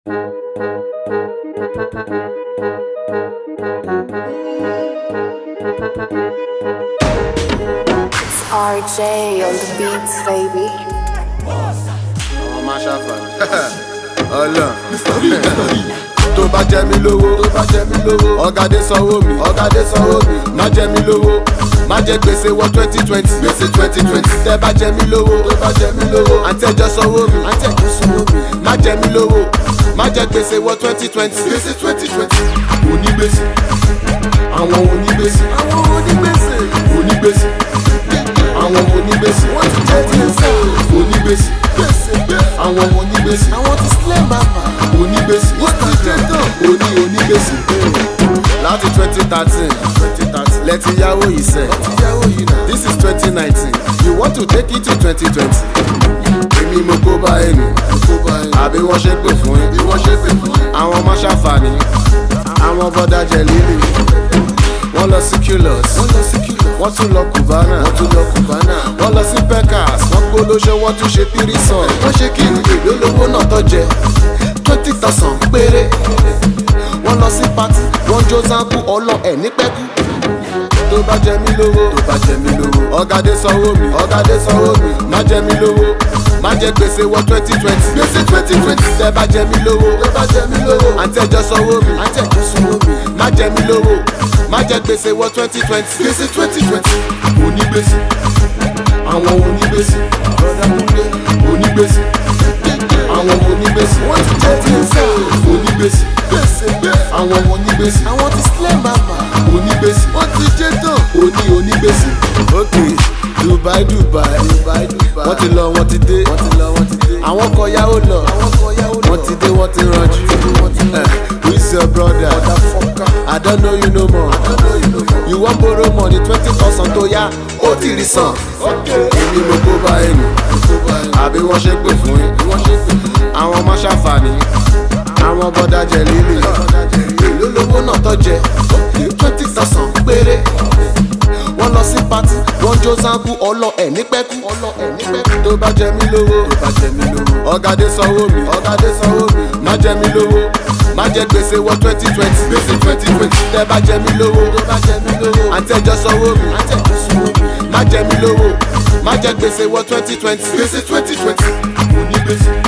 It's RJ on the beats, baby. Oh, my shafa. Allah. Tó bá jẹ mí lówó, ọ̀gádé sanwó mi, má jẹ mí lówó, má jẹ gbèsè wọ 2020, tẹ́ bá jẹ mí lówó, àǹtí ẹjọ́ sanwó mi, má jẹ mí lówó, má jẹ gbèsè wọ 2020, onígbèsè, àwọn onígbèsè, àwọn onígbèsè, wọ́n ti jẹ́ gbèsè, onígbèsè, àwọn onígbèsè, àwọn ti sílẹ̀ mama, onígbèsè, wọ́n ti jẹ́ tán, onígbèsè. Láti 2013, lẹ́tí yáwó yìí sẹ́, this is 2019, you want to take it to 2020. Èmi mo kó bá ẹnu, àbí wọ́n ṣe pè fún yín, àwọn ọmọ ṣàǹfààní, àwọn bọ́dá jẹ líle, wọ́n lọ sí Culus, wọ́n tún lọ Cubana, wọ́n lọ sí Pecas, wọ́n gbólóṣe, wọ́n tún ṣe tírísàn, wọ́n ṣe kí ni èlò lówó náà tó jẹ 20,000 péré, wọ́n lọ sí party, wọ́n jó zanku ọlọ ẹ̀ ní pẹ́kú. Tó bá jẹ mí lówó, ọ̀gádé sanwó mi, má jẹ mí lówó, má jẹ gbèsè wọ 2020, tẹ́ bá jẹ mí lówó, àǹtí ẹjọ́ sanwó mi, má jẹ mí lówó, má jẹ gbèsè wọ 2020, onígbèsè, àwọn onígbèsè, onígbèsè, àwọn onígbèsè, wọ́n ti jẹ́ gbèsè, onígbèsè, àwọn onígbèsè, àwọn ti sílẹ̀ mama, onígbèsè, wọ́n ti jẹ́ tán, onígbèsè. Ok, Dubai, wọ́n ti lọ, wọ́n ti dé, àwọn kan yáwó lọ, wọ́n ti dé, wọ́n ti ranjú. Who is your brother? I don't know you no more. You wan borrow money 20,000 tó yá, ó ti rí san. Èmi mo kó bá ẹnu, àbí wọ́n ṣe pè fún yín, àwọn ọmọ ṣàǹfààní, àwọn bọ́dá jẹ líle, èlò lówó náà tó jẹ 20,000 péré, wọ́n lọ sí party, wọ́n jó zanku ọlọ ẹ̀ ní pẹ́kú. Tó bá jẹ mí lówó, ọ̀gádé sanwó mi, má jẹ mí lówó, má jẹ gbèsè wọ 2020, tẹ́ bá jẹ mí lówó, àǹtí ẹjọ́ sanwó mi, má jẹ mí lówó, má jẹ gbèsè wọ 2020, onígbèsè.